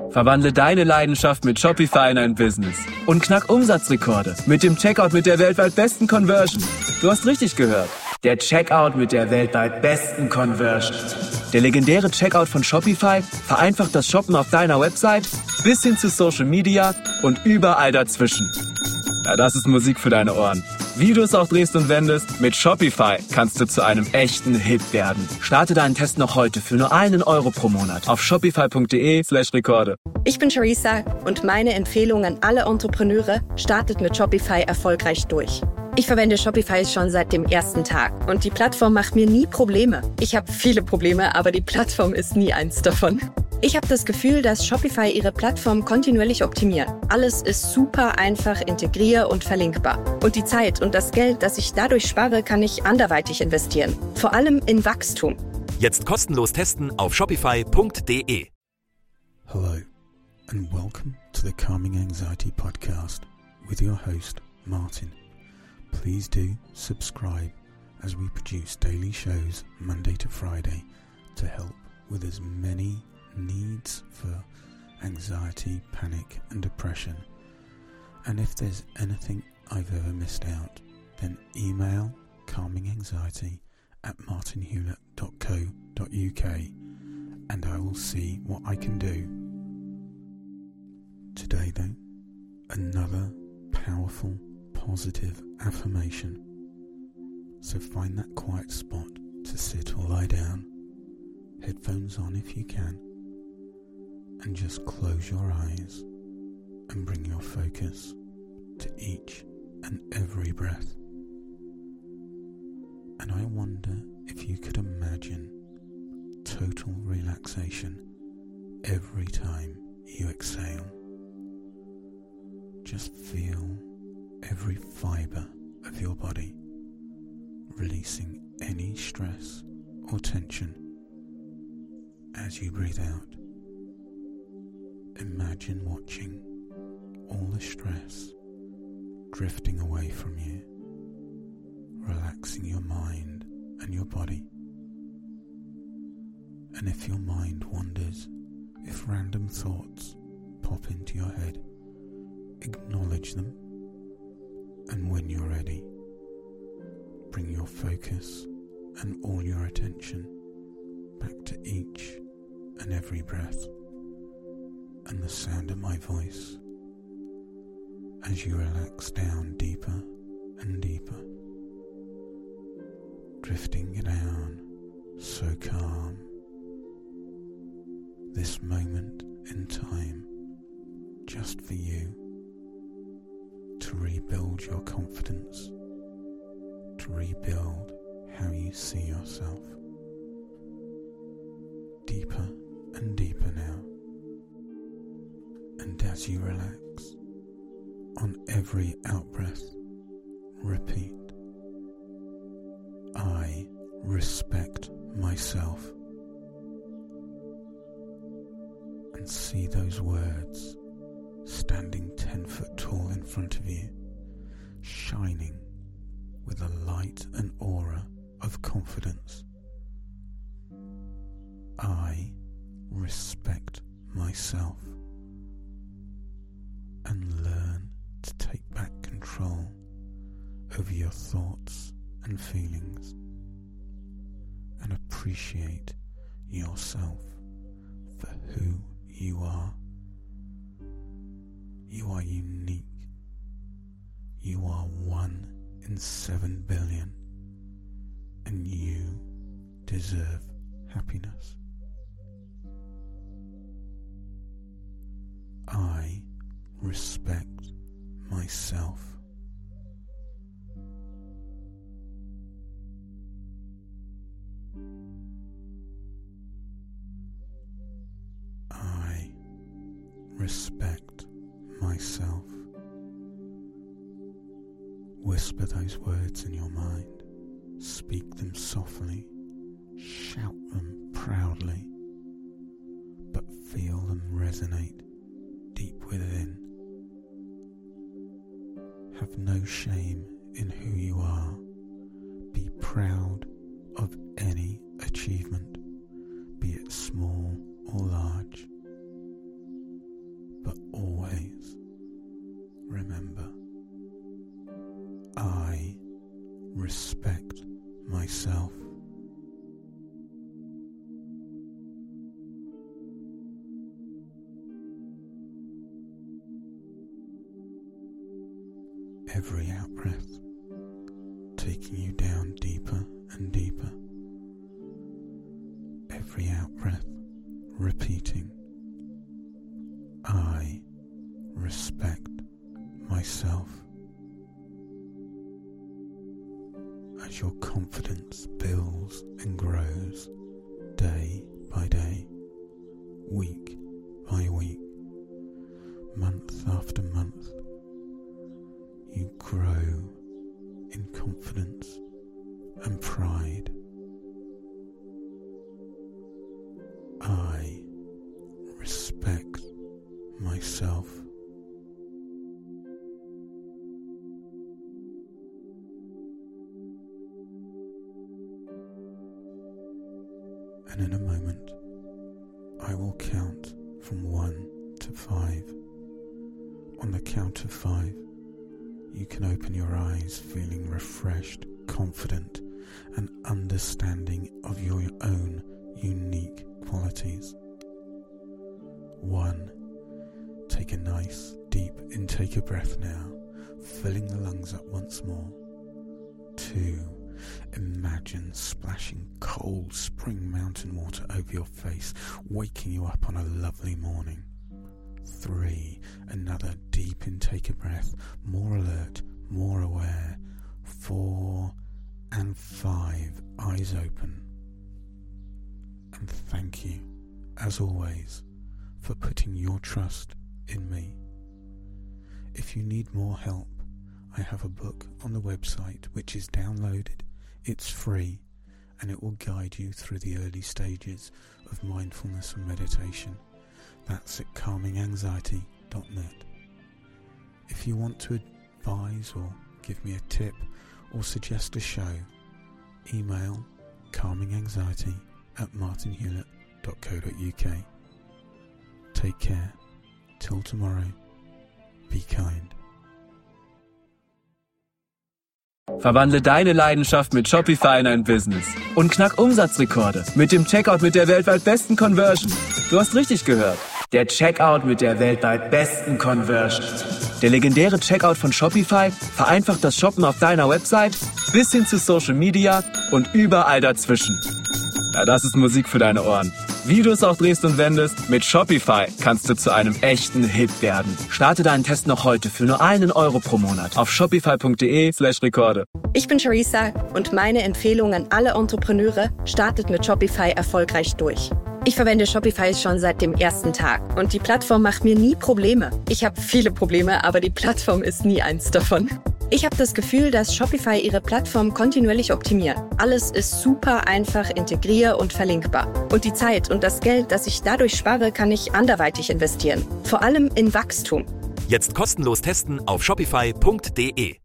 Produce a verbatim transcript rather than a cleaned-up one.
Verwandle deine Leidenschaft mit Shopify in ein Business und knack Umsatzrekorde mit dem Checkout mit der weltweit besten Conversion. Du hast richtig gehört. Der Checkout mit der weltweit besten Conversion. Der legendäre Checkout von Shopify vereinfacht das Shoppen auf deiner Website bis hin zu Social Media und überall dazwischen. Ja, das ist Musik für deine Ohren. Wie du es auch drehst und wendest, mit Shopify kannst du zu einem echten Hit werden. Starte deinen Test noch heute für nur einen Euro pro Monat auf shopify.de slash Rekorde. Ich bin Charissa und meine Empfehlung an alle Entrepreneure: startet mit Shopify erfolgreich durch. Ich verwende Shopify schon seit dem ersten Tag und die Plattform macht mir nie Probleme. Ich habe viele Probleme, aber die Plattform ist nie eins davon. Ich habe das Gefühl, dass Shopify ihre Plattform kontinuierlich optimiert. Alles ist super einfach integrier- und verlinkbar. Und die Zeit und das Geld, das ich dadurch spare, kann ich anderweitig investieren. Vor allem in Wachstum. Jetzt kostenlos testen auf shopify punkt de. Hello and welcome to the Calming Anxiety Podcast with your host Martin. Please do subscribe as we produce daily shows Monday to Friday to help with as many needs for anxiety, panic and depression. And if there's anything I've ever missed out, then email calminganxiety at martinhewlett dot co dot uk and I will see what I can do. Today though, another powerful positive affirmation. So find that quiet spot to sit or lie down, headphones on if you can, and just close your eyes and bring your focus to each and every breath. And I wonder if you could imagine total relaxation every time you exhale. Just feel every fibre of your body releasing any stress or tension as you breathe out. Imagine watching all the stress drifting away from you, relaxing your mind and your body. And if your mind wanders, if random thoughts pop into your head, acknowledge them, and when you're ready, bring your focus and all your attention back to each and every breath and the sound of my voice as you relax down deeper and deeper, drifting down so calm. This moment in time just for you, to rebuild your confidence, to rebuild how you see yourself. Deeper and deeper now. And as you relax, on every out-breath, repeat, I respect myself. And see those words standing ten foot tall in front of you, shining with a light and aura of confidence. I respect myself, and learn to take back control over your thoughts and feelings, and appreciate yourself for who you are. You are unique. You are one in seven billion, and you deserve happiness. I respect myself. I respect myself. Whisper those words in your mind. Speak them softly. Shout them proudly. But feel them resonate deep within. Have no shame in who you are. Be proud of any achievement, be it small or large. respect myself. Every out-breath taking you down deeper and deeper. Every out-breath repeating, I respect myself. As your confidence builds and grows day by day, week by week, month after month, you grow in confidence and pride. I respect myself. And in a moment, I will count from one to five. On the count of five, you can open your eyes feeling refreshed, confident, and understanding of your own unique qualities. One, take a nice deep intake of breath now, filling the lungs up once more. Two, imagine splashing cold spring mountain water over your face, waking you up on a lovely morning. Three, another deep intake of breath, more alert, more aware. Four, and five, eyes open. And thank you, as always, for putting your trust in me. If you need more help, I have a book on the website which is downloaded. It's free, and it will guide you through the early stages of mindfulness and meditation. That's at calming anxiety dot net. If you want to advise or give me a tip or suggest a show, email calminganxiety at martin hewlett dot co dot uk. Take care. Till tomorrow. Be kind. Verwandle deine Leidenschaft mit Shopify in ein Business und knack Umsatzrekorde mit dem Checkout mit der weltweit besten Conversion. Du hast richtig gehört. Der Checkout mit der weltweit besten Conversion. Der legendäre Checkout von Shopify vereinfacht das Shoppen auf deiner Website bis hin zu Social Media und überall dazwischen. Ja, das ist Musik für deine Ohren. Wie du es auch drehst und wendest, mit Shopify kannst du zu einem echten Hit werden. Starte deinen Test noch heute für nur einen Euro pro Monat auf shopify.de slash Rekorde. Ich bin Charissa und meine Empfehlung an alle Entrepreneure, startet mit Shopify erfolgreich durch. Ich verwende Shopify schon seit dem ersten Tag und die Plattform macht mir nie Probleme. Ich habe viele Probleme, aber die Plattform ist nie eins davon. Ich habe das Gefühl, dass Shopify ihre Plattform kontinuierlich optimiert. Alles ist super einfach, integrier- und verlinkbar. Und die Zeit und das Geld, das ich dadurch spare, kann ich anderweitig investieren. Vor allem in Wachstum. Jetzt kostenlos testen auf shopify punkt de.